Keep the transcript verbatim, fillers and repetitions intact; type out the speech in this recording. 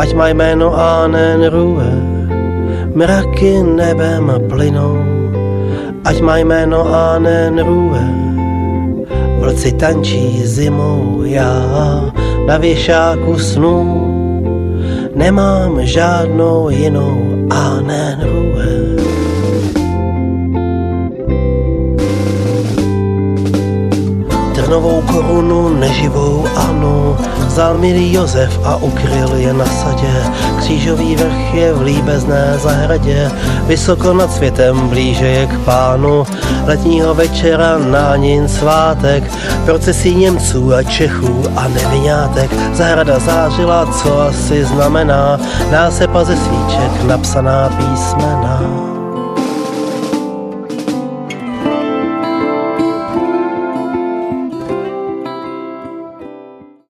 ať má jméno Anen Rue, mraky nebem plynou, ať má jméno Anen Rue, vlci tančí zimou, já na věšáku snů nemám žádnou jinou Anen Rue. Trnovou korunu neživou Anu vzal milý Josef a ukryl je na sadě. Křížový vrch je v líbezné zahradě, vysoko nad světem blíže je k pánu. Letního večera na nin svátek, procesí Němců a Čechů a nevinátek. Zahrada zářila, co asi znamená násepa ze svíček napsaná písmena.